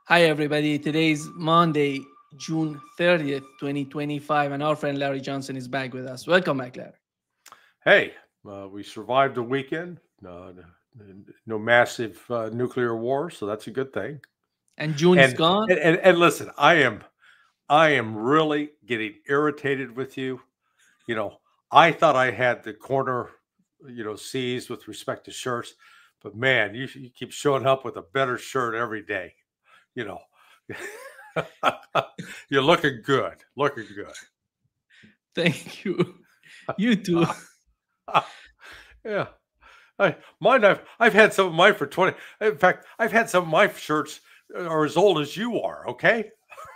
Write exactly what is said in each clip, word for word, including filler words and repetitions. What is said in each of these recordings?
Hi, everybody. Today's Monday, June thirtieth, twenty twenty-five, and our friend Larry Johnson is back with us. Welcome back, Larry. Hey, uh, we survived the weekend. Uh, no massive uh, nuclear war, so that's a good thing. And June is And, gone. and and and listen, I am I am really getting irritated with you. You know, I thought I had the corner, you know, seized with respect to shirts, but man, you, you keep showing up with a better shirt every day. You know, you're looking good, looking good. Thank you. You too. Yeah. I, mine, I've I've had some of mine for twenty. In fact, I've had some of my shirts are as old as you are. Okay.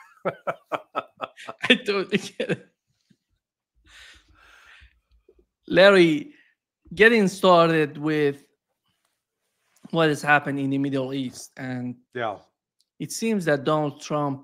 I totally get it. Larry, getting started with what has happened in the Middle East. And Yeah. it seems that Donald Trump,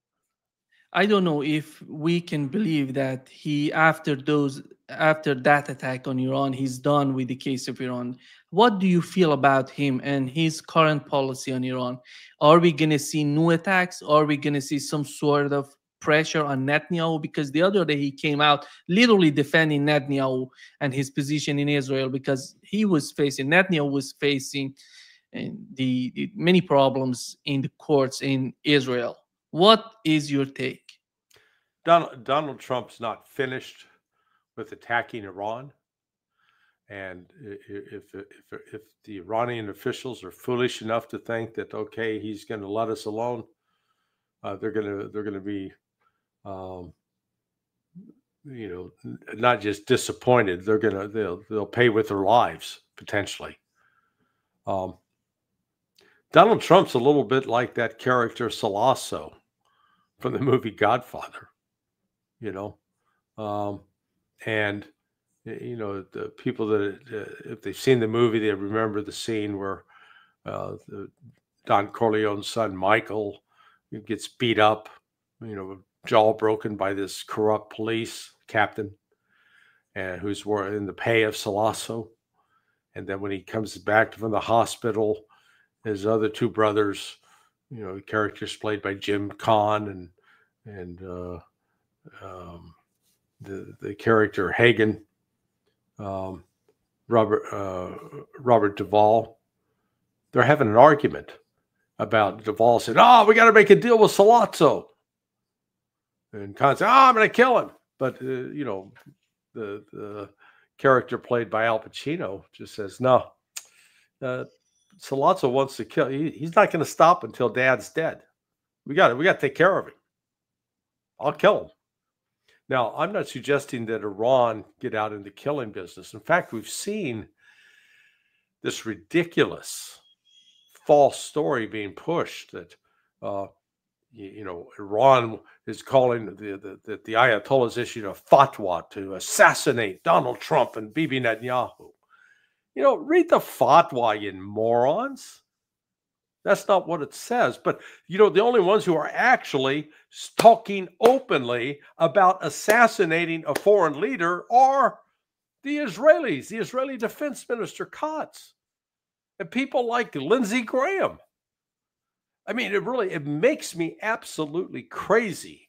I don't know if we can believe that he, after those, after that attack on Iran, he's done with the case of Iran. What do you feel about him and his current policy on Iran? Are we going to see new attacks? Are we going to see some sort of pressure on Netanyahu? Because the other day he came out literally defending Netanyahu and his position in Israel, because he was facing, Netanyahu was facing uh, the, the many problems in the courts in Israel. What is your take? Donald Donald Trump's not finished with attacking Iran, and if if if the Iranian officials are foolish enough to think that okay, he's going to let us alone, uh, they're going to they're going to be um, you know, not just disappointed. They're gonna they'll they'll pay with their lives potentially. Um, Donald Trump's a little bit like that character Salasso from the movie Godfather, you know, um, and you know the people that uh, if they've seen the movie, they remember the scene where uh, the, Don Corleone's son Michael gets beat up, you know, jaw broken by this corrupt police captain and who's in the pay of Salasso. And then when he comes back from the hospital, his other two brothers, you know, characters played by Jim Caan and and uh, um, the the character Hagen, um, Robert uh, Robert Duvall, they're having an argument about Duvall said, "Oh, we got to make a deal with Sollozzo," and Caan said, "Oh, I'm going to kill him." But uh, you know, the the character played by Al Pacino just says, "No, uh, Sollozzo wants to kill. He, he's not going to stop until Dad's dead. We got to we got to take care of him. I'll kill him." Now, I'm not suggesting that Iran get out in the killing business. In fact, we've seen this ridiculous false story being pushed that uh, you, you know Iran is calling the the, the the Ayatollahs issued a fatwa to assassinate Donald Trump and Bibi Netanyahu. You know, read the fatwa, you morons. That's not what it says. But, you know, the only ones who are actually talking openly about assassinating a foreign leader are the Israelis, the Israeli Defense Minister Katz, and people like Lindsey Graham. I mean, it really, it makes me absolutely crazy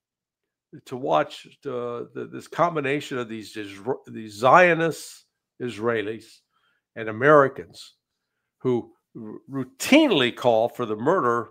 to watch the, the, this combination of these, these Zionist Israelis and Americans who routinely call for the murder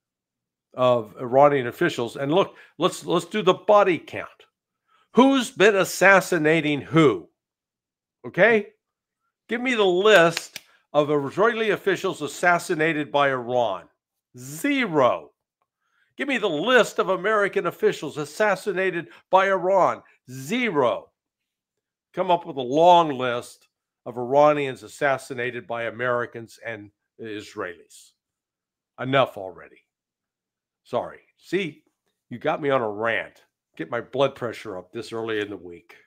of Iranian officials. And look, let's let's do the body count. Who's been assassinating who? Okay? Give me the list of Israeli officials assassinated by Iran. Zero. Give me the list of American officials assassinated by Iran. Zero. Come up with a long list of Iranians assassinated by Americans and Israelis. Enough already. Sorry. See, you got me on a rant. Get my blood pressure up this early in the week.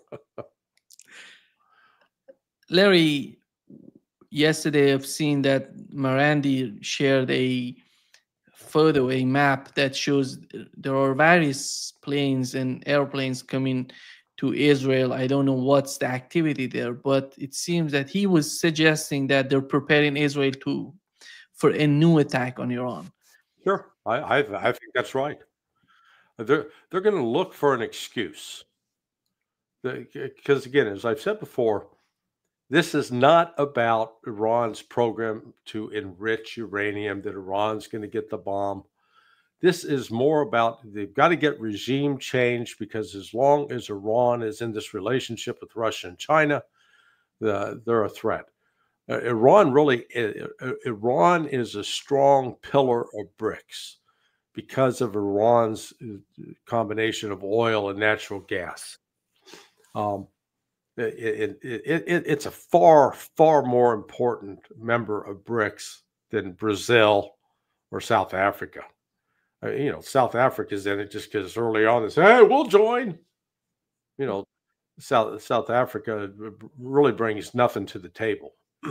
Larry, yesterday I've seen that Marandi shared a photo, a map that shows there are various planes and airplanes coming to Israel. I don't know what's the activity there, but it seems that he was suggesting that they're preparing Israel to for a new attack on Iran. Sure. I, I, I think that's right. They're, they're going to look for an excuse. Because again, as I've said before, this is not about Iran's program to enrich uranium, that Iran's going to get the bomb. This is more about they've got to get regime change, because as long as Iran is in this relationship with Russia and China, the, they're a threat. Uh, Iran really, uh, Iran is a strong pillar of BRICS because of Iran's combination of oil and natural gas. Um, it, it, it, it, it's a far, far more important member of BRICS than Brazil or South Africa. Uh, you know, South Africa's in it just because early on they say, hey, we'll join. You know, South, South Africa really brings nothing to the table.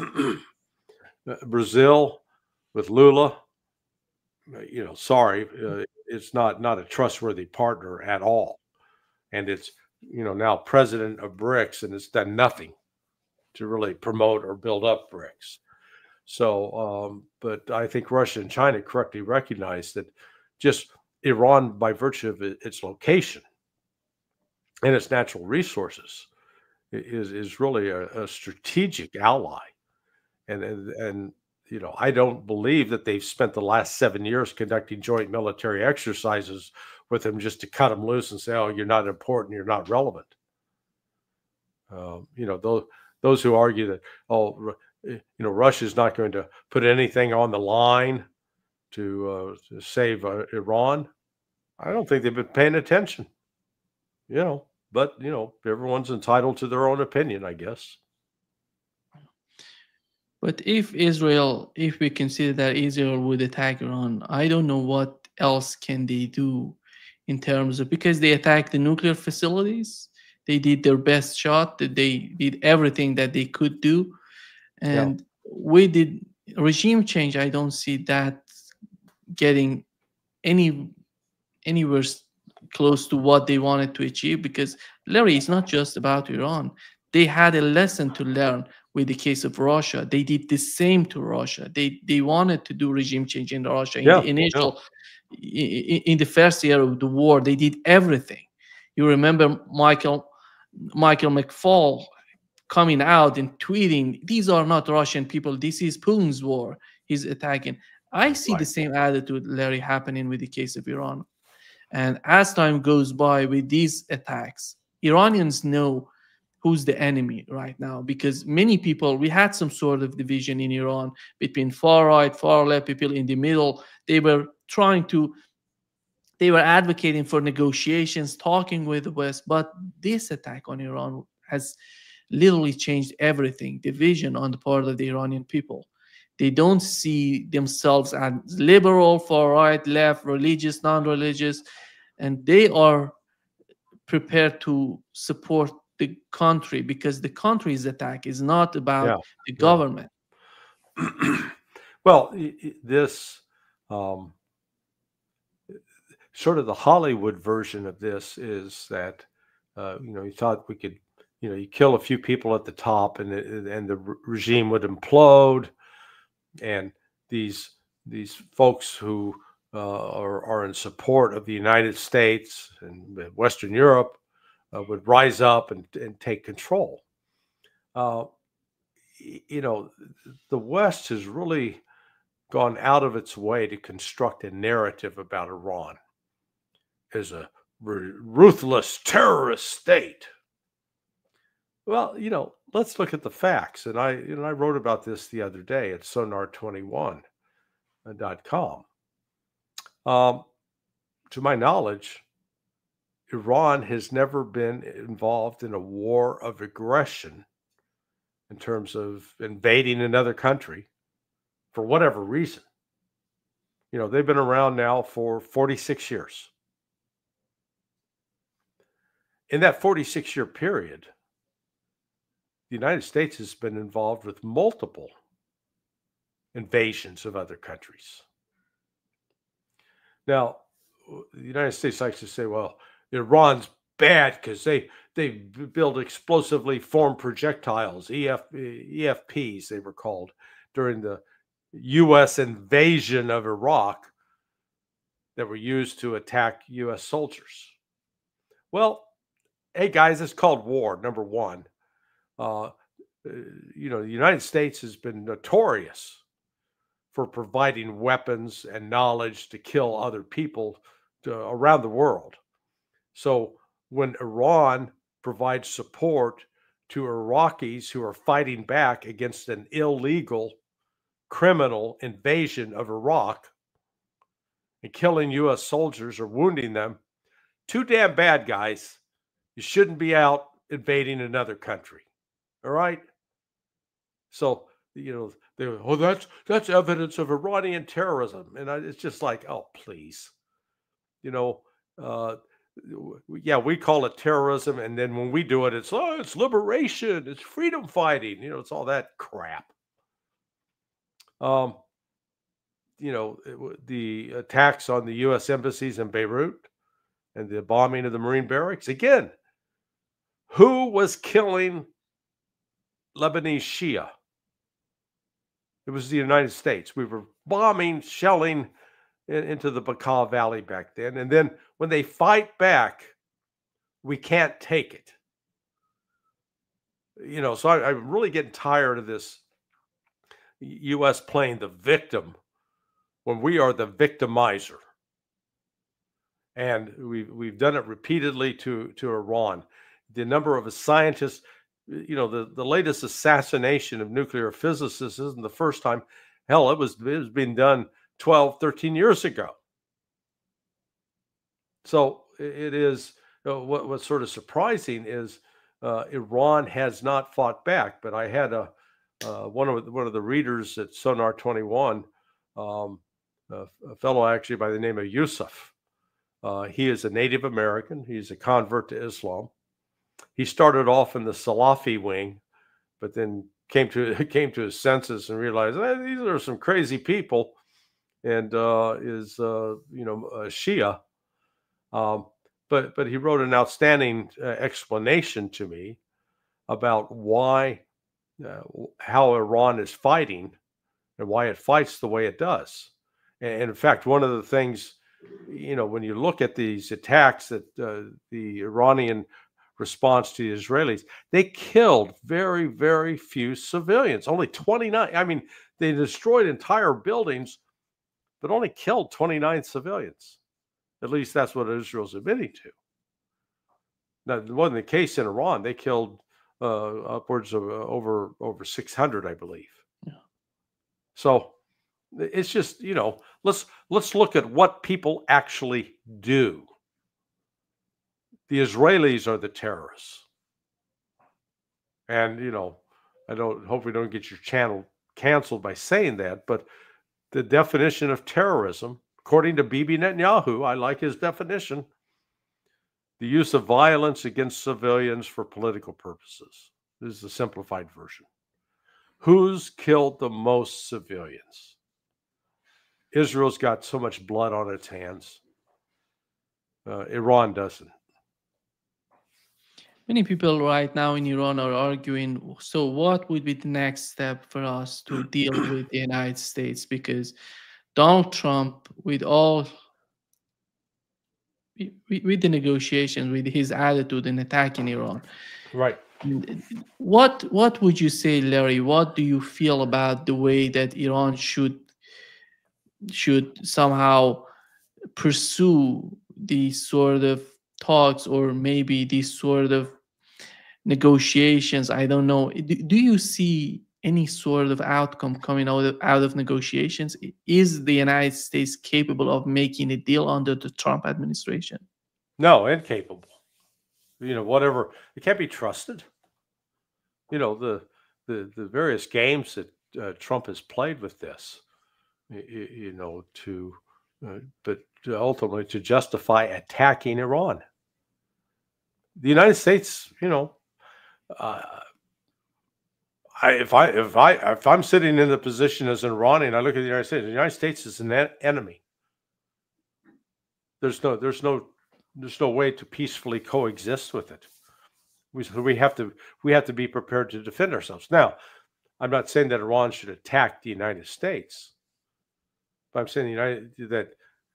Brazil with Lula, you know, sorry, uh, it's not not a trustworthy partner at all. And it's, you know, now president of BRICS, and it's done nothing to really promote or build up BRICS. So, um, but I think Russia and China correctly recognize that just Iran, by virtue of its location and its natural resources, is is really a, a strategic ally. And, and and you know, I don't believe that they've spent the last seven years conducting joint military exercises with them just to cut them loose and say, "Oh, you're not important, you're not relevant." Um, you know, those those who argue that, oh, you know, Russia's not going to put anything on the line to, uh, to save uh, Iran, I don't think they've been paying attention. You know, but you know, everyone's entitled to their own opinion, I guess. But if Israel, if we consider that Israel would attack Iran, I don't know what else can they do in terms of, because they attacked the nuclear facilities, they did their best shot, that they did everything that they could do, and yeah. we did regime change. I don't see that getting any anywhere close to what they wanted to achieve, because Larry, it's not just about Iran. They had a lesson to learn with the case of Russia. They did the same to Russia. They they wanted to do regime change in Russia. In yeah, the initial, yeah. in, in the first year of the war, they did everything. You remember Michael Michael McFaul coming out and tweeting, "These are not Russian people. This is Putin's war. He's attacking." I see right. the same attitude, Larry, happening with the case of Iran. And as time goes by with these attacks, Iranians know who's the enemy right now, because many people, we had some sort of division in Iran between far right, far left, people in the middle. They were trying to, they were advocating for negotiations, talking with the West, but this attack on Iran has literally changed everything, division on the part of the Iranian people. They don't see themselves as liberal, far right, left, religious, non-religious, and they are prepared to support the country, because the country's attack is not about yeah, the government. Yeah. Well, this um, sort of the Hollywood version of this is that, uh, you know, you thought we could, you know, you kill a few people at the top and the, and the regime would implode. And these these folks who uh, are, are in support of the United States and Western Europe uh, would rise up and, and take control. Uh, you know, the West has really gone out of its way to construct a narrative about Iran as a ruthless terrorist state. Well, you know, let's look at the facts. And I, you know, I wrote about this the other day at sonar twenty-one dot com. Um, to my knowledge, Iran has never been involved in a war of aggression in terms of invading another country for whatever reason. You know, they've been around now for forty-six years. In that forty-six year period, the United States has been involved with multiple invasions of other countries. Now, the United States likes to say, well, Iran's bad because they, they build explosively formed projectiles, E F, E F Ps they were called, during the U S invasion of Iraq. that were used to attack U S soldiers. Well, hey guys, it's called war, number one. Uh, you know, the United States has been notorious for providing weapons and knowledge to kill other people to, around the world. So when Iran provides support to Iraqis who are fighting back against an illegal criminal invasion of Iraq and killing U S soldiers or wounding them, too damn bad, guys. You shouldn't be out invading another country. All right? So, you know, they oh, that's that's evidence of Iranian terrorism. And I, it's just like, oh, please. You know, uh, yeah, we call it terrorism. And then when we do it, it's, oh, it's liberation. It's freedom fighting. You know, it's all that crap. Um, you know, it, the attacks on the U S embassies in Beirut and the bombing of the Marine barracks. Again, who was killing Lebanese Shia? It was the United States. We were bombing, shelling in, into the Bekaa Valley back then. And then when they fight back, we can't take it. You know, so I, I'm really getting tired of this U S playing the victim when we are the victimizer. And we've, we've done it repeatedly to, to Iran. The number of scientists, you know, the, the latest assassination of nuclear physicists isn't the first time. Hell, it was, it was being done twelve, thirteen years ago. So it is, you know, what, what's sort of surprising is uh, Iran has not fought back. But I had a, uh, one of one of the readers at Sonar twenty-one, um, a, a fellow actually by the name of Yusuf. Uh, he is a Native American. He's a convert to Islam. He started off in the Salafi wing, but then came to came to his senses and realized, eh, these are some crazy people, and uh, is uh, you know a Shia. Um, but but he wrote an outstanding uh, explanation to me about why, uh, how Iran is fighting, and why it fights the way it does. And in fact, one of the things, you know, when you look at these attacks that uh, the Iranian response to the Israelis, they killed very, very few civilians, only twenty-nine. I mean, they destroyed entire buildings, but only killed twenty-nine civilians. At least that's what Israel's admitting to. Now, it wasn't the case in Iran. They killed uh, upwards of uh, over, over six hundred, I believe. Yeah. So it's just, you know, let's let's look at what people actually do. The Israelis are the terrorists. And, you know, I don't hope we don't get your channel canceled by saying that, but the definition of terrorism, according to Bibi Netanyahu, I like his definition, the use of violence against civilians for political purposes. This is the simplified version. Who's killed the most civilians? Israel's got so much blood on its hands. Uh, Iran doesn't. Many people right now in Iran are arguing, so what would be the next step for us to deal with the United States? Because Donald Trump, with all, with the negotiations, with his attitude in attacking Iran. Right. What, what would you say, Larry? What do you feel about the way that Iran should, should somehow pursue these sort of talks, or maybe these sort of negotiations? I don't know. Do, do you see any sort of outcome coming out of, out of negotiations? Is the United States capable of making a deal under the Trump administration? No, incapable. You know, whatever, it can't be trusted. You know, the the, the various games that uh, Trump has played with this, you, you know, to, uh, but ultimately to justify attacking Iran. The United States, you know, uh, I, if I if I if I'm sitting in the position as an Iranian, I look at the United States. The United States is an enemy. There's no there's no there's no way to peacefully coexist with it. We we have to we have to be prepared to defend ourselves. Now, I'm not saying that Iran should attack the United States, but I'm saying the United that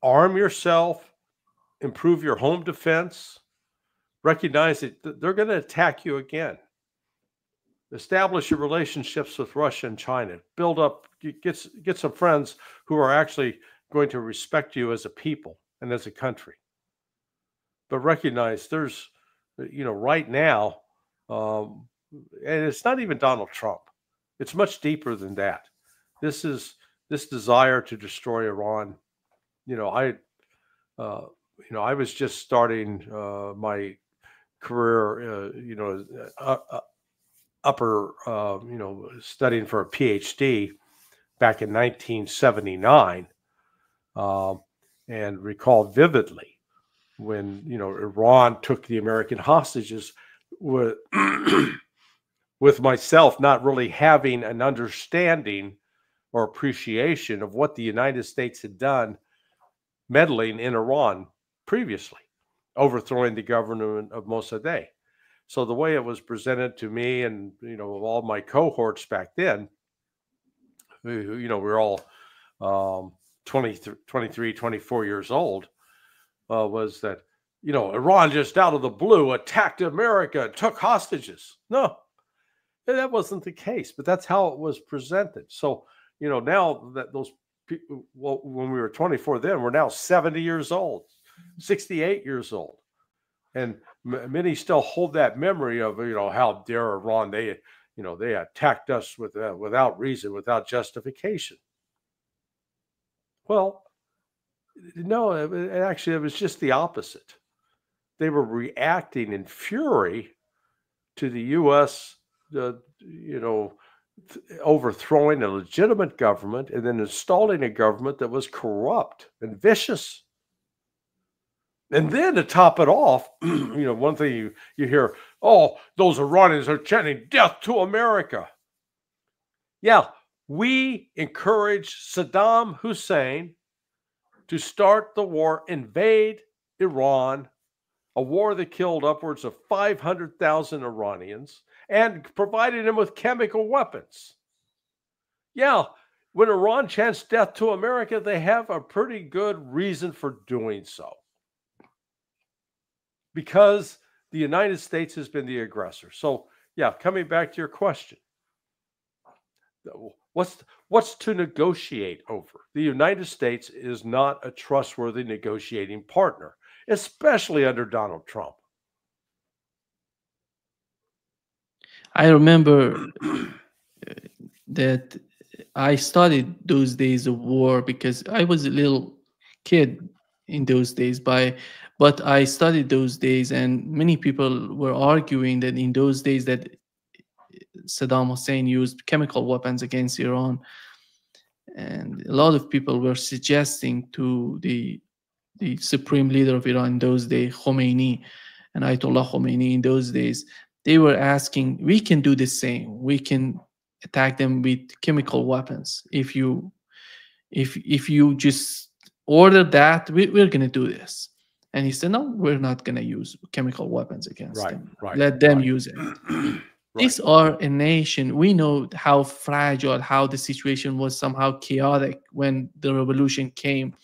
arm yourself, improve your home defense, recognize that they're going to attack you again. Establish your relationships with Russia and China. Build up, get, get some friends who are actually going to respect you as a people and as a country. But recognize there's, you know, right now, um, and it's not even Donald Trump. It's much deeper than that. This is this desire to destroy Iran. You know, I, uh, you know, I was just starting uh, my career, uh, you know, uh, uh, upper, uh, you know, studying for a PhD back in nineteen seventy-nine, uh, and recall vividly when, you know, Iran took the American hostages with, with myself not really having an understanding or appreciation of what the United States had done meddling in Iran previously, overthrowing the government of Mossadegh. So the way it was presented to me and, you know, all my cohorts back then, you know, we we're all um, twenty, twenty-three, twenty-four years old, uh, was that, you know, Iran just out of the blue attacked America, took hostages. No, that wasn't the case, but that's how it was presented. So, you know, now that those people, well, when we were twenty-four then, we're now seventy years old, sixty-eight years old. And many still hold that memory of, you know, how dare Iran, they, you know, they attacked us with, uh, without reason, without justification. Well, no, it, actually, it was just the opposite. They were reacting in fury to the U S, uh, you know, overthrowing a legitimate government and then installing a government that was corrupt and vicious. And then to top it off, you know, one thing you, you hear, oh, those Iranians are chanting death to America. Yeah, we encouraged Saddam Hussein to start the war, invade Iran, a war that killed upwards of five hundred thousand Iranians and provided them with chemical weapons. Yeah, when Iran chants death to America, they have a pretty good reason for doing so. Because the United States has been the aggressor. So, yeah, coming back to your question, what's what's to negotiate over? The United States is not a trustworthy negotiating partner, especially under Donald Trump. I remember that I studied those days of war because I was a little kid in those days, by but I studied those days, and many people were arguing that in those days that Saddam Hussein used chemical weapons against Iran, and a lot of people were suggesting to the the supreme leader of Iran in those days, Khomeini, and Ayatollah Khomeini in those days, they were asking, we can do the same, we can attack them with chemical weapons. If you if if you just order that, we, we're going to do this. And he said, no, we're not going to use chemical weapons against right, them. Right, Let them right. use it. Right. These are a nation. We know how fragile, how the situation was somehow chaotic when the revolution came,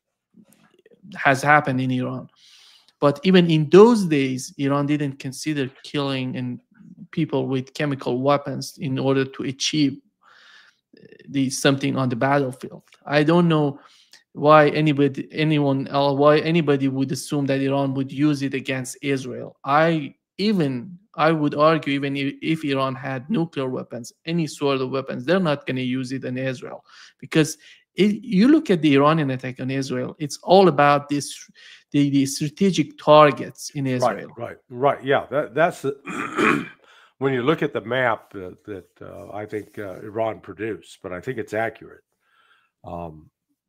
has happened in Iran. But even in those days, Iran didn't consider killing and people with chemical weapons in order to achieve the something on the battlefield. I don't know why anybody, anyone else, why anybody would assume that Iran would use it against Israel. I even I would argue, even if, if Iran had nuclear weapons, any sort of weapons, they're not going to use it in Israel, because it, you look at the Iranian attack on Israel, it's all about this the, the strategic targets in Israel. Right, right, right. Yeah, that that's the when you look at the map uh, that uh, I think uh, Iran produced, but I think it's accurate. Um,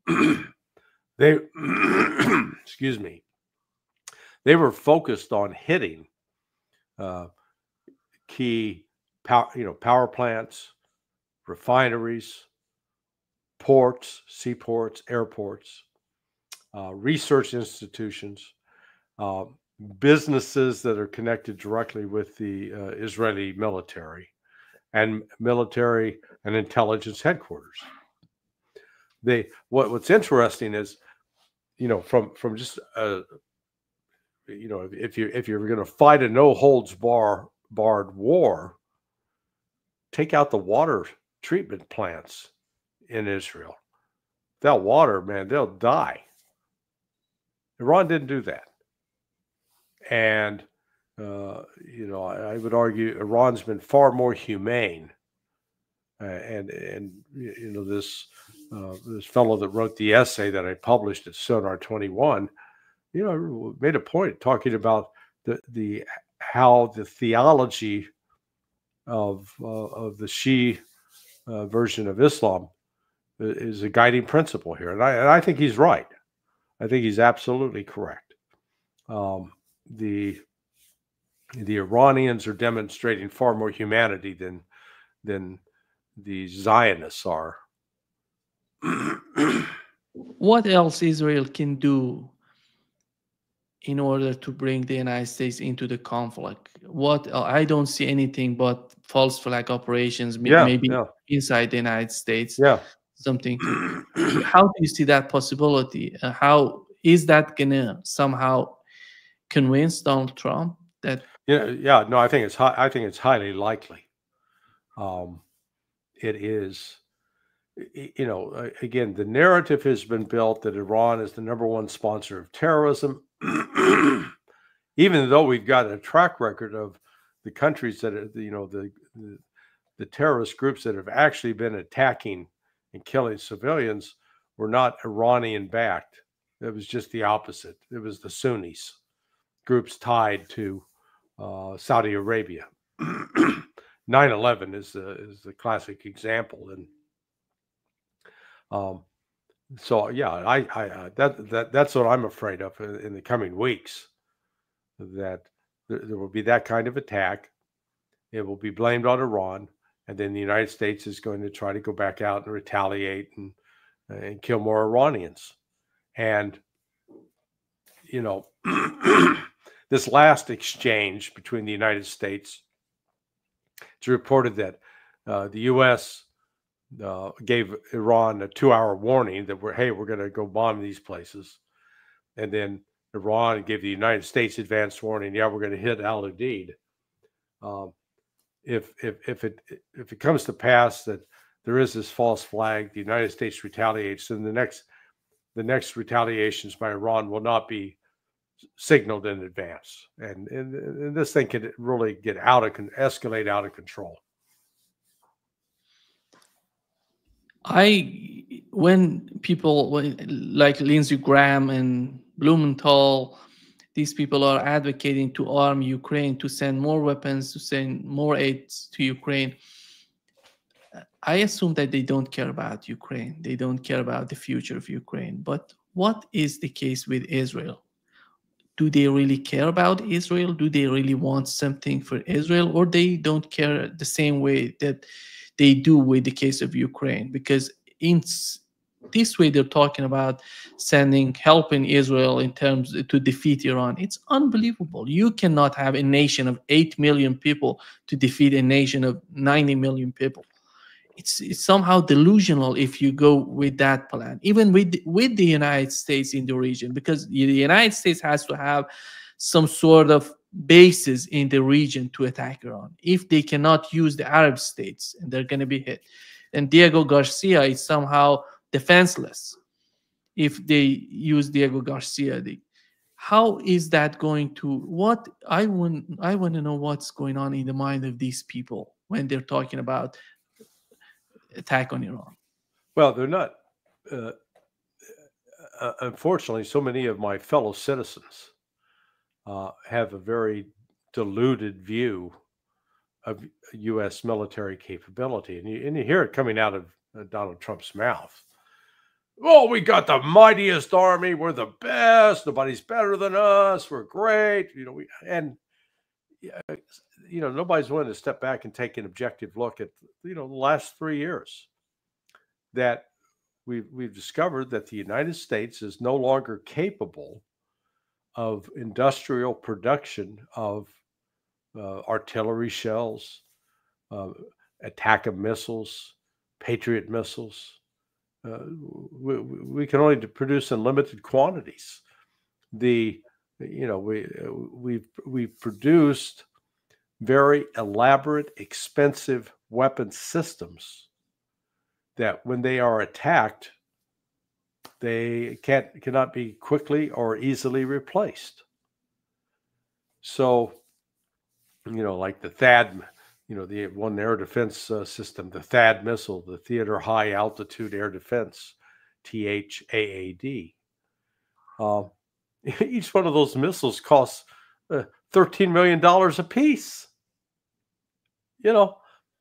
they, excuse me, they were focused on hitting uh, key, power, you know, power plants, refineries, ports, seaports, airports, uh, research institutions, uh, businesses that are connected directly with the uh, Israeli military, and military and intelligence headquarters. They what what's interesting is you know, from from just uh, you know, if, if you if you're going to fight a no holds bar barred war, take out the water treatment plants in Israel. Without water, man, they'll die. Iran didn't do that, and uh, you know, I, I would argue Iran's been far more humane. Uh, and and you know this uh, this fellow that wrote the essay that I published at Sonar twenty-one, you know, made a point talking about the the how the theology of uh, of the Shia uh, version of Islam is a guiding principle here, and I and I think he's right. I think he's absolutely correct. Um, the the Iranians are demonstrating far more humanity than than the Zionists are. What else Israel can do in order to bring the United States into the conflict? What uh, I don't see anything but false flag operations, may- Yeah, maybe yeah, inside the United States, yeah. something to. How do you see that possibility? Uh, how is that gonna somehow convince Donald Trump that? Yeah, yeah. No, I think it's high, I think it's highly likely. Um, it is, y- you know, uh, again, the narrative has been built that Iran is the number one sponsor of terrorism, even though we've got a track record of the countries that are, you know, the, the the terrorist groups that have actually been attacking and killing civilians were not Iranian backed. It was just the opposite. It was the Sunnis, groups tied to uh, Saudi Arabia. nine eleven is the is the classic example, and um, so yeah, I, I uh, that that that's what I'm afraid of in, in the coming weeks. That there, there will be that kind of attack. It will be blamed on Iran, and then the United States is going to try to go back out and retaliate and and kill more Iranians. And you know, this last exchange between the United States, it's reported that uh, the U S uh, gave Iran a two-hour warning that we're hey, we're going to go bomb these places, and then Iran gave the United States advance warning, yeah, we're going to hit Al Udeid. Um, if if if it if it comes to pass that there is this false flag, the United States retaliates, then the next the next retaliations by Iran will not be signaled in advance, and and, and this thing could really get out of escalate out of control. I when people when, like Lindsey Graham and Blumenthal, these people are advocating to arm Ukraine, to send more weapons, to send more aid to Ukraine. I assume that they don't care about Ukraine. They don't care about the future of Ukraine. But what is the case with Israel? Do they really care about Israel? Do they really want something for Israel? Or they don't care the same way that they do with the case of Ukraine? Because in this way, they're talking about sending help in Israel in terms to defeat Iran. It's unbelievable. You cannot have a nation of eight million people to defeat a nation of ninety million people. It's, it's somehow delusional if you go with that plan, even with with the United States in the region, because the United States has to have some sort of bases in the region to attack Iran. If they cannot use the Arab states, and they're going to be hit, and Diego Garcia is somehow defenseless. If they use Diego Garcia, they, how is that going to? What I want, I want to know what's going on in the mind of these people when they're talking about attack on Iran. Well, they're not. Uh, uh, unfortunately, so many of my fellow citizens uh, have a very diluted view of U S military capability, and you and you hear it coming out of uh, Donald Trump's mouth. Oh, we got the mightiest army. We're the best. Nobody's better than us. We're great. You know, we and you know nobody's willing to step back and take an objective look at you know the last three years. That we've we've discovered that the United States is no longer capable of industrial production of uh, artillery shells, uh, attack of missiles, Patriot missiles, uh, we, we can only produce in limited quantities. The you know we we've we've produced very elaborate, expensive weapon systems that, when they are attacked, they can't cannot be quickly or easily replaced. So, you know, like the THAAD, you know, the one air defense uh, system, the THAAD missile, the Theater High Altitude Air Defense, T H A A D. Um, each one of those missiles costs uh, thirteen million dollars a piece. You know,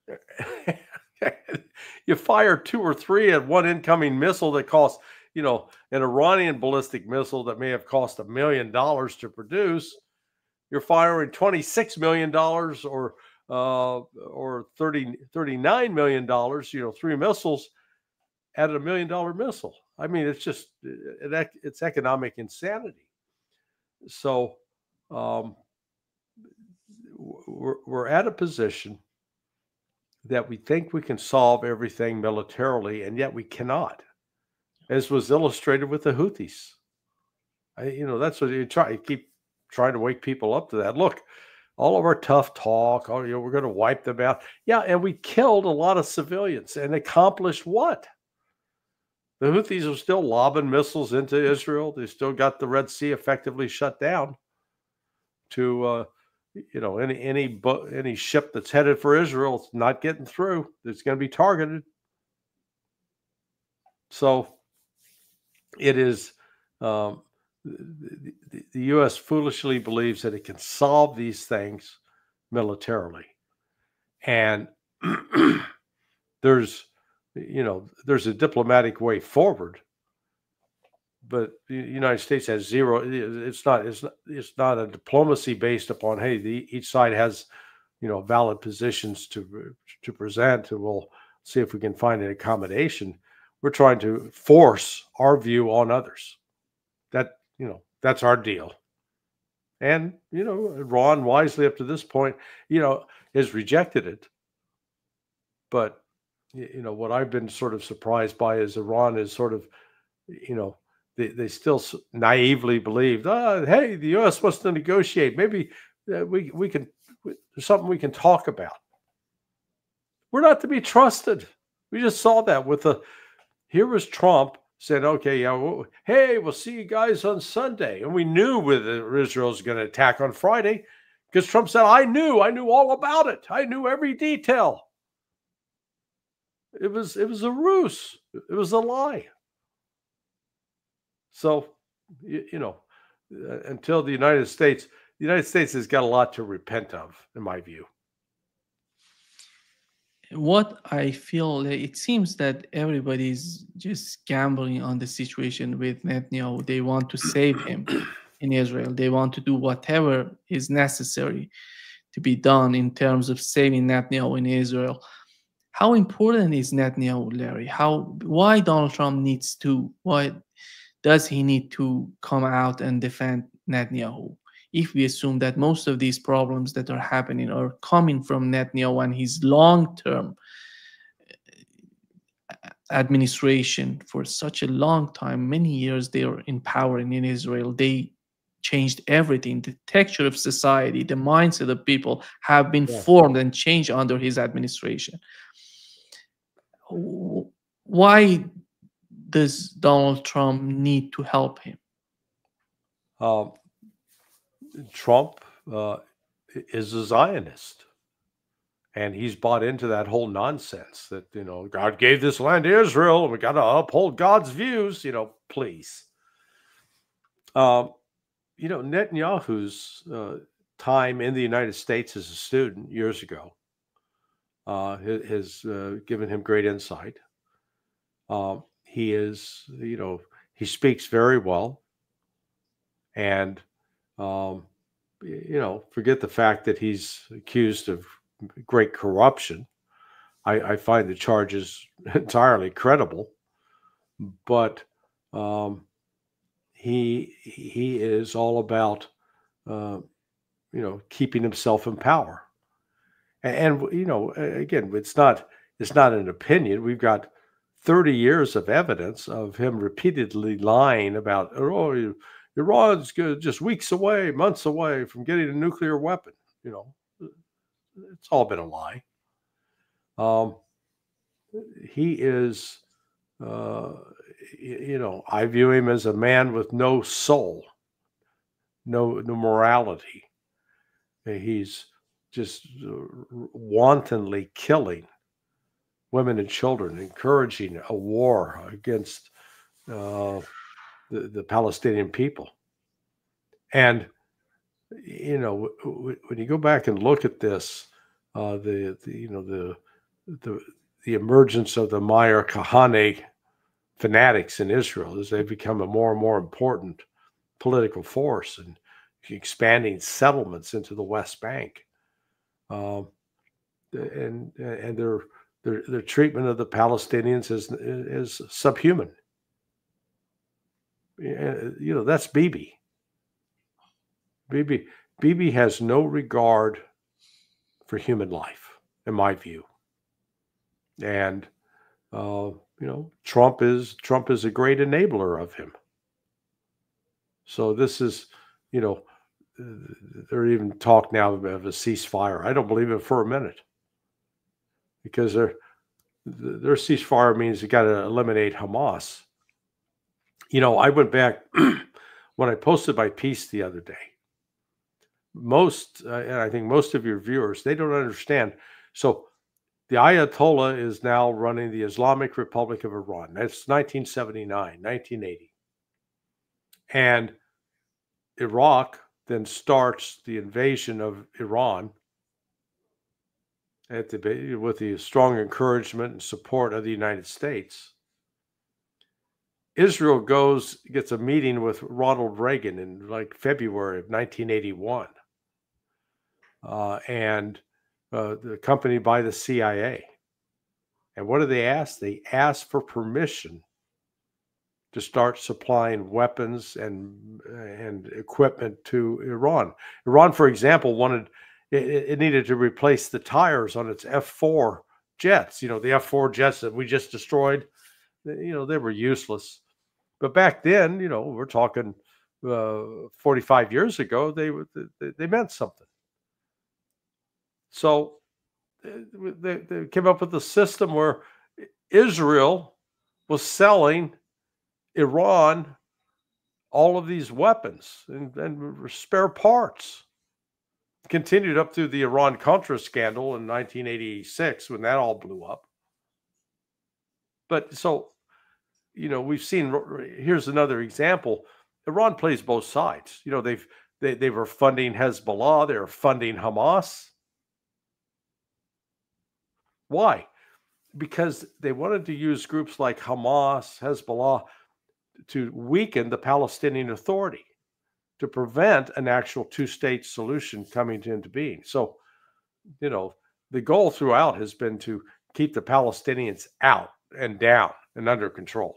you fire two or three at one incoming missile that costs, you know, an Iranian ballistic missile that may have cost a million dollars to produce. You're firing twenty-six million dollars or uh, or thirty, thirty-nine million dollars, you know, three missiles at a million dollar missile. I mean, it's just, it, it's economic insanity. So um, we're, we're at a position that we think we can solve everything militarily, and yet we cannot, as was illustrated with the Houthis. I, you know, that's what you try. You keep trying to wake people up to that. Look, all of our tough talk, oh, you know, we're going to wipe them out. Yeah, and we killed a lot of civilians, and accomplished what? The Houthis are still lobbing missiles into Israel. They still got the Red Sea effectively shut down to, uh, you know, any any any ship that's headed for Israel, it's not getting through. It's going to be targeted. So it is. Um, the, the, the U S foolishly believes that it can solve these things militarily, and there's, you know, there's a diplomatic way forward, but the United States has zero. It's not. It's not. It's not a diplomacy based upon, hey, the, each side has, you know, valid positions to to present, and we'll see if we can find an accommodation. We're trying to force our view on others. That, you know, that's our deal. And, you know, Iran wisely up to this point, you know, has rejected it. But, you know, what I've been sort of surprised by is Iran is sort of, you know, they, they still naively believed, oh, hey, the U S wants to negotiate. Maybe uh, we, we can, there's something we can talk about. We're not to be trusted. We just saw that with the, here was Trump said, okay, yeah, well, hey, we'll see you guys on Sunday. And we knew whether Israel's going to attack on Friday, because Trump said, I knew, I knew all about it. I knew every detail. It was, it was a ruse. It was a lie. So, you, you know, uh, until the United States, the United States has got a lot to repent of, in my view. What I feel, it seems that everybody's just gambling on the situation with Netanyahu. They want to save him in Israel. They want to do whatever is necessary to be done in terms of saving Netanyahu in Israel. How important is Netanyahu, Larry? How, why Donald Trump needs to, why does he need to come out and defend Netanyahu? If we assume that most of these problems that are happening are coming from Netanyahu and his long-term administration for such a long time, many years they are in power in Israel, they changed everything. The texture of society, the mindset of people have been yeah. formed and changed under his administration. Why does Donald Trump need to help him? Um. Trump uh, is a Zionist, and he's bought into that whole nonsense that, you know, God gave this land to Israel and we got to uphold God's views, you know, please. Um, you know, Netanyahu's uh, time in the United States as a student years ago uh, has uh, given him great insight. Um, he is, you know, he speaks very well, and Um, you know, forget the fact that he's accused of great corruption. I, I find the charges entirely credible, but um, he he is all about uh, you know, keeping himself in power. And, and you know, again, it's not it's not an opinion. We've got thirty years of evidence of him repeatedly lying about, oh, Iran's just weeks away, months away from getting a nuclear weapon. You know, it's all been a lie. Um, he is, uh, you know, I view him as a man with no soul, no, no morality. He's just wantonly killing women and children, encouraging a war against uh, the, the Palestinian people. And, you know, when you go back and look at this, uh, the, the, you know, the, the, the emergence of the Meir Kahane fanatics in Israel as they become a more and more important political force and expanding settlements into the West Bank. Um, and and their, their their treatment of the Palestinians is, is subhuman. You know, that's Bibi. Bibi, Bibi has no regard for human life, in my view. And, uh, you know, Trump is Trump is a great enabler of him. So this is, you know, they're even talk now of a ceasefire. I don't believe it for a minute, because their their ceasefire means you got to eliminate Hamas. You know, I went back when I posted my piece the other day. Most, uh, and I think most of your viewers, they don't understand. So the Ayatollah is now running the Islamic Republic of Iran. That's nineteen seventy-nine, nineteen eighty. And Iraq then starts the invasion of Iran at the, with the strong encouragement and support of the United States. Israel goes, gets a meeting with Ronald Reagan in like February of nineteen eighty-one, uh, and uh, accompanied by the C I A. And what do they ask? They ask for permission to start supplying weapons and and equipment to Iran. Iran, for example, wanted it, it needed to replace the tires on its F four jets. You know, the F four jets that we just destroyed. You know, they were useless. But back then, you know, we're talking uh, forty-five years ago. They they, they meant something. So they, they came up with a system where Israel was selling Iran all of these weapons and, and spare parts. Continued up through the Iran-Contra scandal in nineteen eighty-six when that all blew up. But so, you know, we've seen, here's another example. Iran plays both sides. You know, they've they, they were funding Hezbollah, they were funding Hamas. Why? Because they wanted to use groups like Hamas, Hezbollah, to weaken the Palestinian Authority, to prevent an actual two-state solution coming into being. So, you know, the goal throughout has been to keep the Palestinians out and down and under control.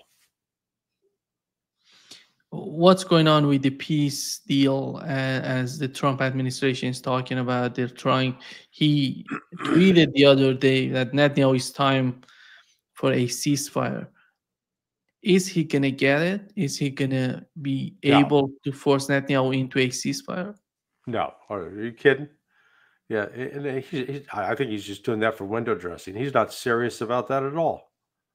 What's going on with the peace deal, uh, as the Trump administration is talking about? They're trying, he tweeted the other day that Netanyahu is time for a ceasefire. Is he going to get it? Is he going to be No. able to force Netanyahu into a ceasefire? No. Are you kidding? Yeah. And he, he, I think he's just doing that for window dressing. He's not serious about that at all.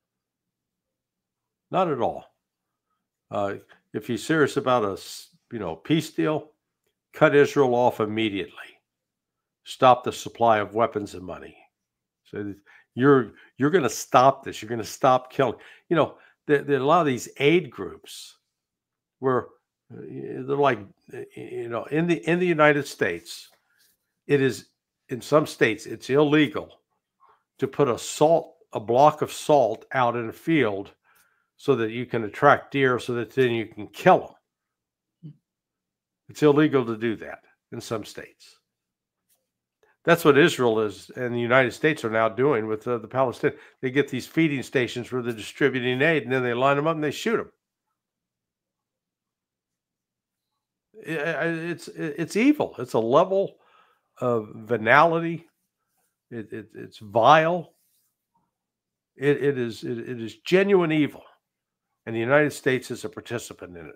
Not at all. Uh, if he's serious about a, you know, peace deal, cut Israel off immediately. Stop the supply of weapons and money. So you're you're going to stop this. You're going to stop killing. You know, there, there are a lot of these aid groups where they're like, you know, in the in the United States, it is, in some states it's illegal to put a salt a block of salt out in a field so that you can attract deer, so that then you can kill them. It's illegal to do that in some states. That's what Israel is and the United States are now doing with uh, the Palestinians. They get these feeding stations where they're distributing aid, and then they line them up and they shoot them. It's it's evil. It's a level of venality. It, it, it's vile. It, it is it, it is genuine evil, and the United States is a participant in it.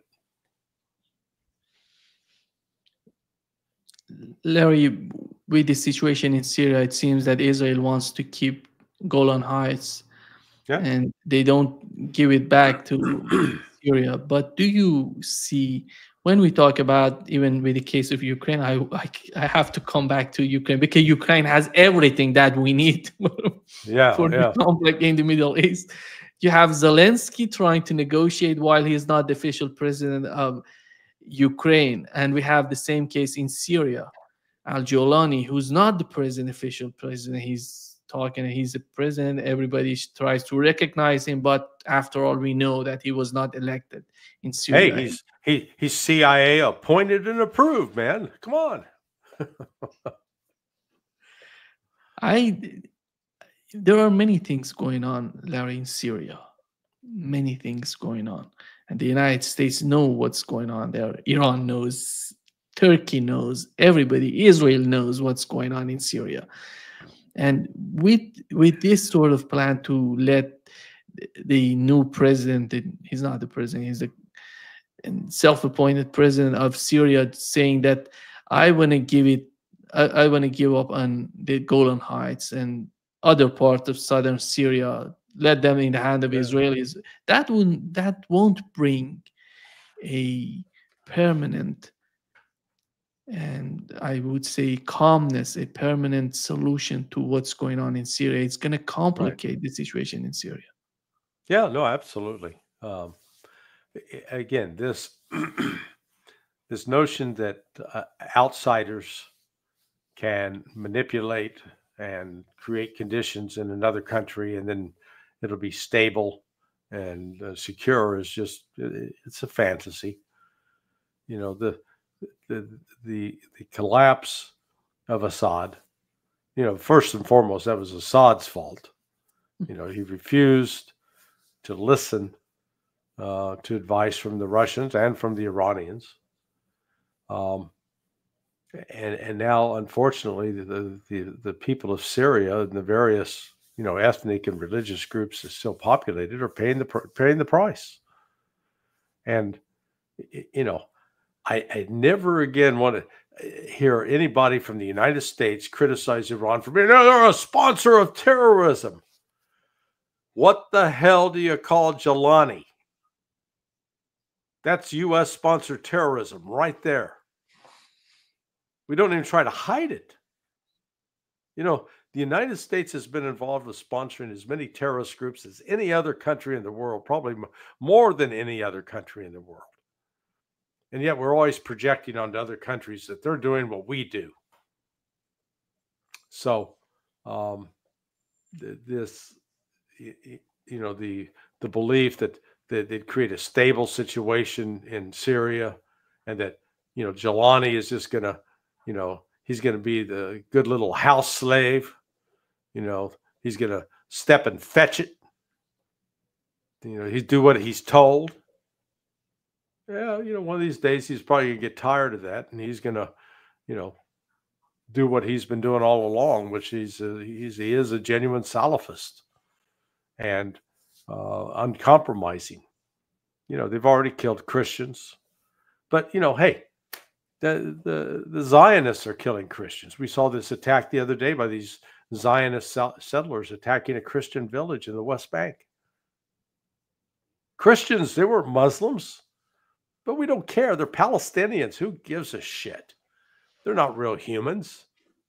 Larry, with the situation in Syria, it seems that Israel wants to keep Golan Heights, Yeah. and they don't give it back to Syria. But do you see, when we talk about, even with the case of Ukraine, I, I, I have to come back to Ukraine, because Ukraine has everything that we need Yeah, for yeah. the conflict in the Middle East. You have Zelensky trying to negotiate while he's not the official president of Ukraine, and we have the same case in Syria. Al-Jolani, who's not the president, official president, he's talking, he's the president. Everybody tries to recognize him, but after all, we know that he was not elected in Syria. Hey, he's he he's C I A appointed and approved, man. Come on. I there are many things going on, Larry, in Syria. Many things going on, and the United States know what's going on there. Iran knows, Turkey knows, everybody, Israel knows what's going on in Syria. And with with this sort of plan to let the new president, he's not the president, he's the self-appointed president of Syria, saying that I want to give it, I, I want to give up on the Golan Heights and other parts of southern Syria, let them in the hand of Yeah. Israelis. That won't that won't bring a permanent, and I would say calmness, a permanent solution to what's going on in Syria. It's going to complicate right. the situation in Syria. Yeah, no, absolutely. Um, again, this this notion that uh, outsiders can manipulate and create conditions in another country, and then it'll be stable and uh, secure, is just, it's a fantasy. You know, the the the the collapse of Assad, you know, first and foremost, that was Assad's fault. You know, he refused to listen uh, to advice from the Russians and from the Iranians. Um, and and now, unfortunately, the, the the people of Syria and the various, you know, ethnic and religious groups that still populated are paying the paying the price. And you know, I, I never again want to hear anybody from the United States criticize Iran for being, no, they're a sponsor of terrorism. What the hell do you call Jolani? That's U S sponsored terrorism right there. We don't even try to hide it. You know, the United States has been involved with sponsoring as many terrorist groups as any other country in the world, probably more than any other country in the world. And yet we're always projecting onto other countries that they're doing what we do. So um, th- this, you know, the the belief that, that they'd create a stable situation in Syria, and that, you know, Jolani is just going to, you know, he's going to be the good little house slave. You know, he's going to step and fetch it. You know, he's do what he's told. Yeah, you know, one of these days he's probably going to get tired of that, and he's going to, you know, do what he's been doing all along, which he's, a, he's he is a genuine Salafist and uh, uncompromising. You know, they've already killed Christians, but you know, hey, the the the Zionists are killing Christians. We saw this attack the other day by these Zionist settlers attacking a Christian village in the West Bank. Christians, they weren't Muslims. But we don't care. They're Palestinians. Who gives a shit? They're not real humans.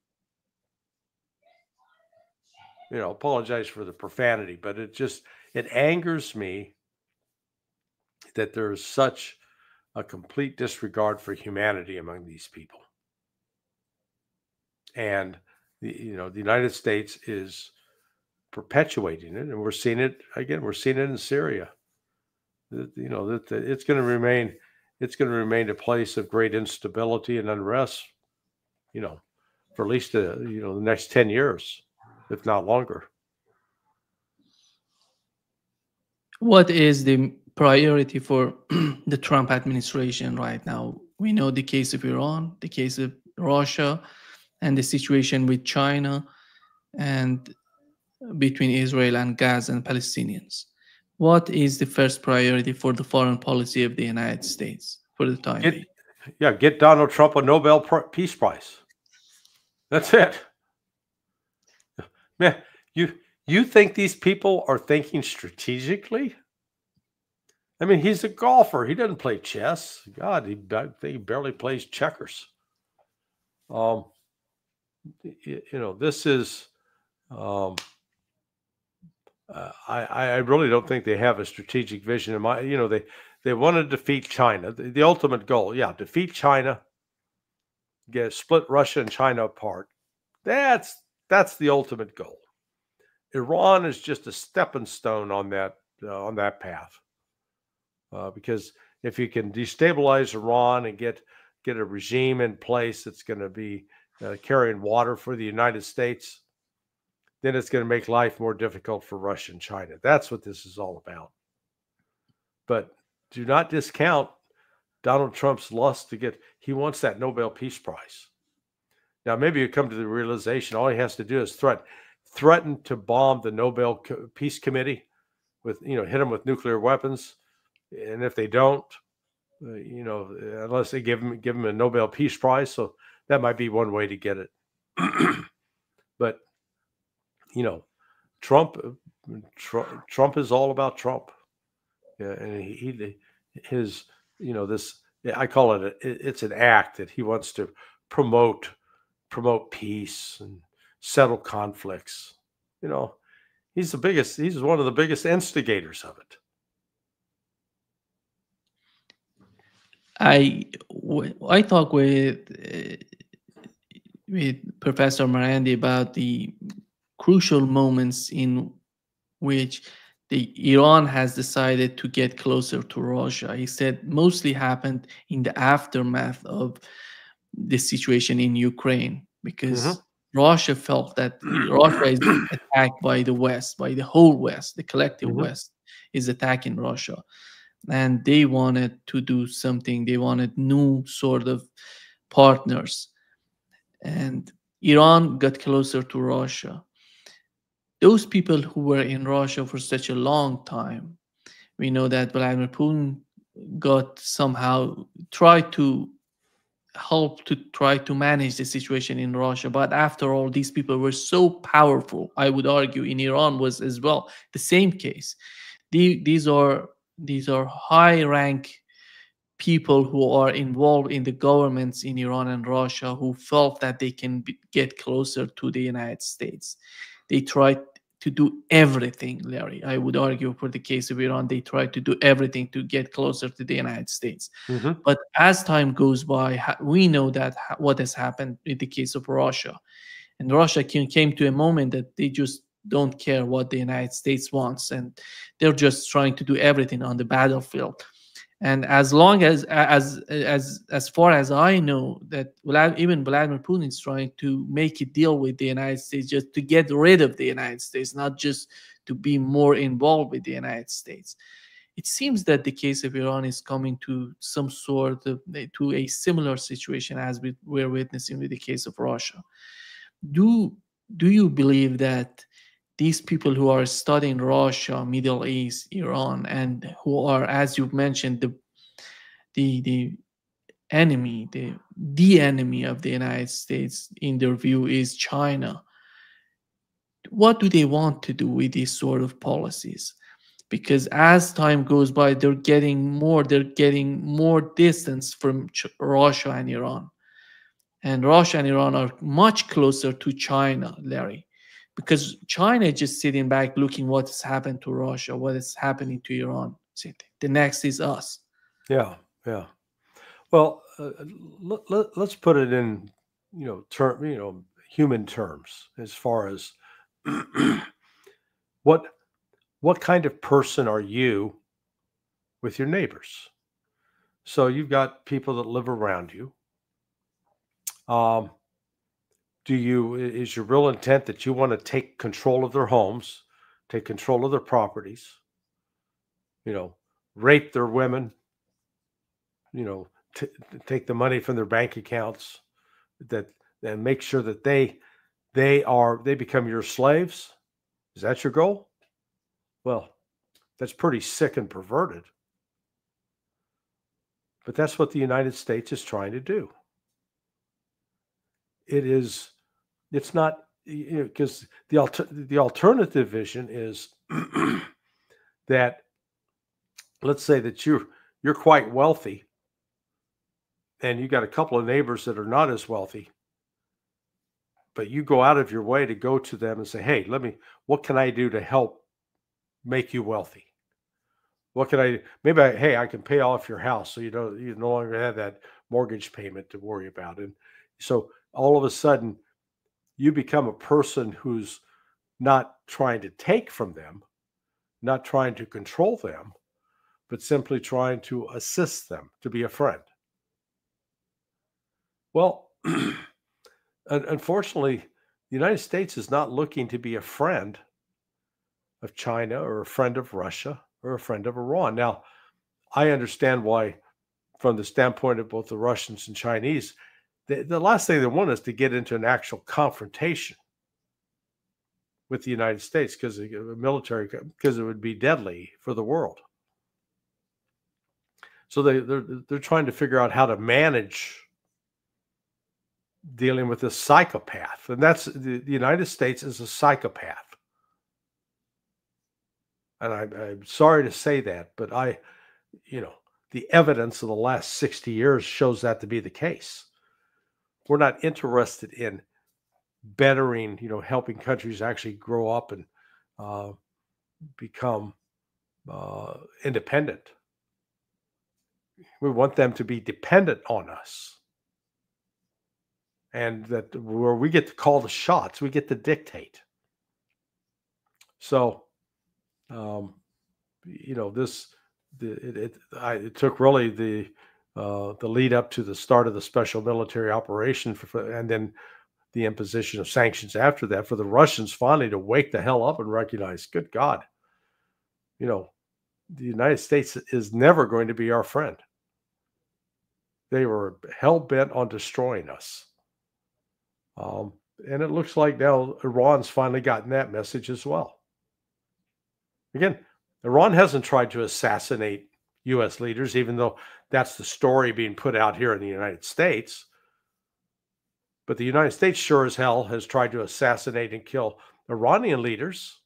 You know, apologize for the profanity, but it just, it angers me that there's such a complete disregard for humanity among these people. And, the, you know, the United States is perpetuating it. And we're seeing it, again, we're seeing it in Syria. You know, that it's going to remain, it's going to remain a place of great instability and unrest, you know, for at least, uh, you know, the next ten years, if not longer. What is the priority for the Trump administration right now? We know the case of Iran, the case of Russia, and the situation with China. And between Israel and Gaza and Palestinians. What is the first priority for the foreign policy of the United States for the time Get being? yeah, get Donald Trump a Nobel Peace Prize. That's it. Man, you you think these people are thinking strategically? I mean, he's a golfer. He doesn't play chess. God, he, I think he barely plays checkers. Um, you, you know, this is. Um, uh, I I really don't think they have a strategic vision. In my, you know, they they want to defeat China. The, the ultimate goal, yeah, defeat China. Get split Russia and China apart. That's that's the ultimate goal. Iran is just a stepping stone on that uh, on that path. Uh, because if you can destabilize Iran and get get a regime in place that's going to be uh, carrying water for the United States, then it's going to make life more difficult for Russia and China. That's what this is all about. But do not discount Donald Trump's lust to get, he wants that Nobel Peace Prize. Now, maybe you come to the realization all he has to do is threaten, threaten to bomb the Nobel Peace Committee with, you know, hit them with nuclear weapons. And if they don't, uh, you know, unless they give him, give him a Nobel Peace Prize. So that might be one way to get it. But, you know, Trump, Trump, Trump is all about Trump. Yeah, and he, he, his, you know, this, I call it, a, it's an act that he wants to promote, promote peace and settle conflicts. You know, he's the biggest, he's one of the biggest instigators of it. I I talked with uh, with Professor Marandi about the crucial moments in which the Iran has decided to get closer to Russia. He said mostly happened in the aftermath of the situation in Ukraine, because mm-hmm. Russia felt that Russia is being attacked by the West, by the whole West, the collective mm-hmm. West is attacking Russia. And they wanted to do something. They wanted new sort of partners. And Iran got closer to Russia. Those people who were in Russia for such a long time, we know that Vladimir Putin got somehow tried to help to try to manage the situation in Russia. But after all, these people were so powerful. I would argue in Iran was as well the same case. The, these are these are high rank people who are involved in the governments in Iran and Russia, who felt that they can be, get closer to the United States. They tried to do everything, Larry. I would argue for the case of Iran, they tried to do everything to get closer to the United States. Mm-hmm. But as time goes by, we know that what has happened in the case of Russia. And Russia came to a moment that they just don't care what the United States wants, and they're just trying to do everything on the battlefield. And as long as as as as far as I know, that even Vladimir Putin is trying to make a deal with the United States just to get rid of the United States, not just to be more involved with the United States. It seems that the case of Iran is coming to some sort of to a similar situation as we we're witnessing with the case of Russia. Do do you believe that these people who are studying Russia, Middle East, Iran, and who are, as you've mentioned, the the the enemy, the the enemy of the United States, in their view, is China? What do they want to do with these sort of policies? Because as time goes by, they're getting more, they're getting more distance from Ch- Russia and Iran. And Russia and Iran are much closer to China, Larry. Because China is just sitting back looking what's happened to Russia, what is happening to Iran. The next is us. Yeah, yeah. Well, uh, let, let, let's put it in, you know, term, you know, human terms, as far as what what kind of person are you with your neighbors? So you've got people that live around you. Um. Do you, is your real intent that you want to take control of their homes, take control of their properties, you know, rape their women, you know, t- take the money from their bank accounts, that and make sure that they they are they become your slaves? Is that your goal? Well, that's pretty sick and perverted. But that's what the United States is trying to do. It is, it's not, you know, because the alter, the alternative vision is that, let's say that you you're quite wealthy, and you got a couple of neighbors that are not as wealthy, but you go out of your way to go to them and say, "Hey, let me. What can I do to help make you wealthy? What can I? Maybe I, hey, I can pay off your house, so you don't you no longer have that mortgage payment to worry about." And so all of a sudden, you become a person who's not trying to take from them, not trying to control them, but simply trying to assist them, to be a friend. Well, unfortunately, the United States is not looking to be a friend of China or a friend of Russia or a friend of Iran. Now, I understand why, from the standpoint of both the Russians and Chinese, the, the last thing they want is to get into an actual confrontation with the United States because of the military, because it would be deadly for the world. So they, they're, they're trying to figure out how to manage dealing with this psychopath. And that's the, the United States is a psychopath. And I, I'm sorry to say that, but I, you know, the evidence of the last sixty years shows that to be the case. We're not interested in bettering, you know, helping countries actually grow up and uh, become uh, independent. We want them to be dependent on us. And that where we get to call the shots, we get to dictate. So, um, you know, this, the, it, it, I, it took really the, uh, the lead up to the start of the special military operation for, for, and then the imposition of sanctions after that for the Russians finally to wake the hell up and recognize, good God, you know, the United States is never going to be our friend. They were hell bent on destroying us. Um, and it looks like now Iran's finally gotten that message as well. Again, Iran hasn't tried to assassinate U S leaders, even though that's the story being put out here in the United States. But the United States sure as hell has tried to assassinate and kill Iranian leaders.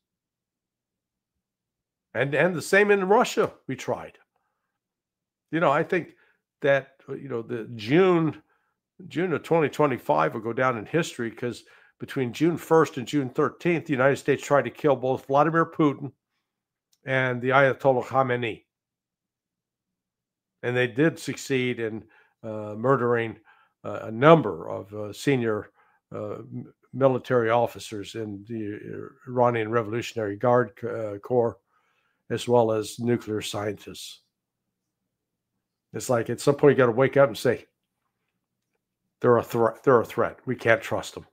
And, and the same in Russia, we tried. You know, I think that, you know, the June... June of twenty twenty-five will go down in history because between June first and June thirteenth, the United States tried to kill both Vladimir Putin and the Ayatollah Khamenei. And they did succeed in uh, murdering uh, a number of uh, senior uh, military officers in the Iranian Revolutionary Guard uh, Corps, as well as nuclear scientists. It's like at some point you got to wake up and say, They're a threat. They're a threat. We can't trust them.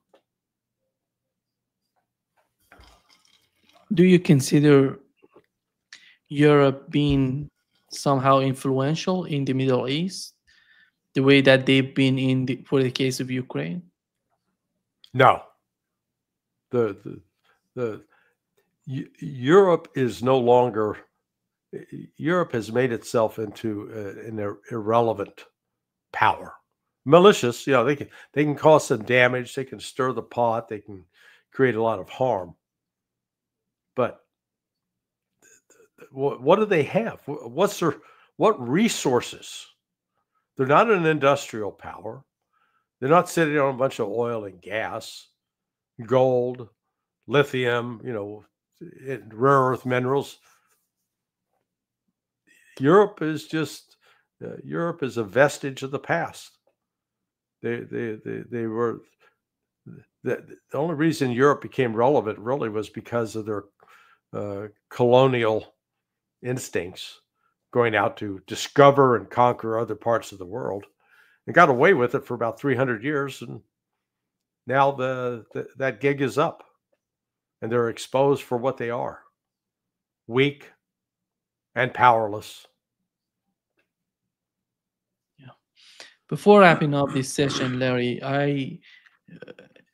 Do you consider Europe being somehow influential in the Middle East, the way that they've been in the, for the case of Ukraine? No. The the, the Europe is no longer. Europe has made itself into uh, an ir- irrelevant power. Malicious, you know, they can they can cause some damage, they can stir the pot, they can create a lot of harm. But what, what do they have? What's their what resources? They're not an industrial power. They're not sitting on a bunch of oil and gas, gold, lithium, you know, rare earth minerals. Europe is just uh, Europe is a vestige of the past. They, they, they, they were the, the only reason Europe became relevant really was because of their uh, colonial instincts, going out to discover and conquer other parts of the world, and got away with it for about three hundred years. And now the, the that gig is up, and they're exposed for what they are: weak and powerless. Before wrapping up this session, Larry, I uh,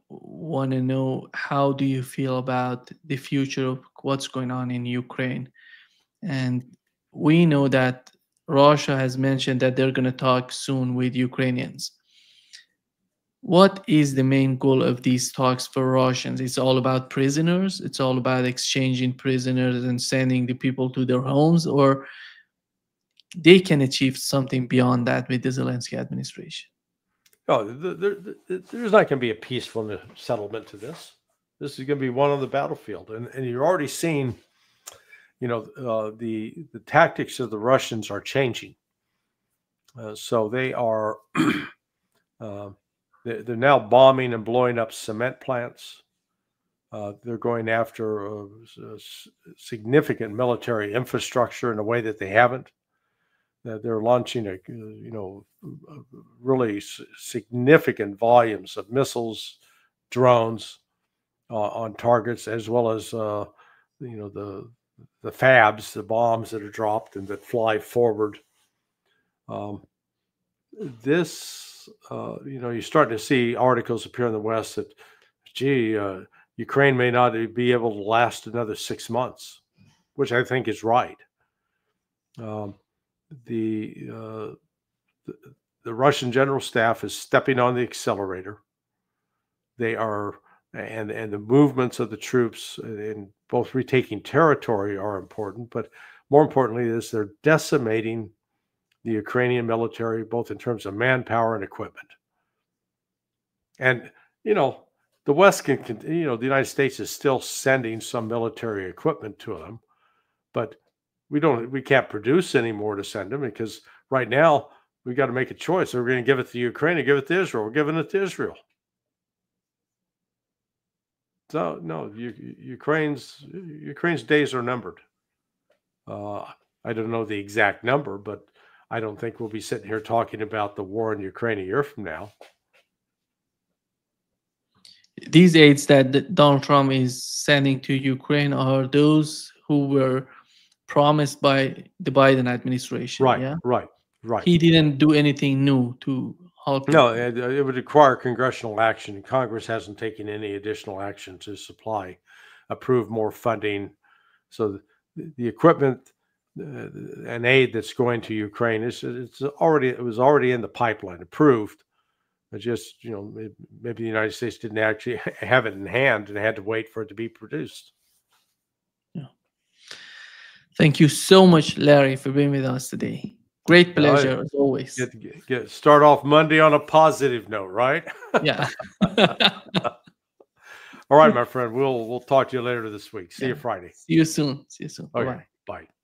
want to know, how do you feel about the future of what's going on in Ukraine? And we know that Russia has mentioned that they're going to talk soon with Ukrainians. What is the main goal of these talks for Russians? It's all about prisoners? It's all about exchanging prisoners and sending the people to their homes? Or they can achieve something beyond that with the Zelensky administration? No, there, there, there's not going to be a peaceful settlement to this. This is going to be one on the battlefield. And, and you're already seeing, you know, uh, the, the tactics of the Russians are changing. Uh, so they are... uh, They're now bombing and blowing up cement plants. Uh, they're going after uh, significant military infrastructure in a way that they haven't. Uh, they're launching a, you know, really significant volumes of missiles, drones uh, on targets, as well as uh, you know, the the fabs, the bombs that are dropped and that fly forward. Um, this. Uh, you know, you're starting to see articles appear in the West that, gee, uh, Ukraine may not be able to last another six months, which I think is right. Um, the, uh, the the Russian general staff is stepping on the accelerator. They are, and and the movements of the troops in both retaking territory are important, but more importantly is they're decimating the Ukrainian military, both in terms of manpower and equipment. And, you know, the West can, you know, the United States is still sending some military equipment to them, but we don't, we can't produce any more to send them, because right now we got to make a choice. Are we going to give it to Ukraine or give it to Israel? We're giving it to Israel. So no, Ukraine's Ukraine's days are numbered. Uh, I don't know the exact number, but I don't think we'll be sitting here talking about the war in Ukraine a year from now. These aids that Donald Trump is sending to Ukraine are those who were promised by the Biden administration. Right, yeah? right, right. He didn't do anything new to help. No, it, it would require congressional action. Congress hasn't taken any additional action to supply, approve more funding. So the, the equipment uh, and aid that's going to Ukraine is it's already it was already in the pipeline, approved. It just, you know, maybe the United States didn't actually have it in hand and had to wait for it to be produced. Yeah. Thank you so much, Larry, for being with us today. Great pleasure, right. As always. Get, get, get, start off Monday on a positive note, right? Yeah. All right, my friend. We'll we'll talk to you later this week. See yeah. you Friday. See you soon. See you soon. Okay. Bye-bye. Bye.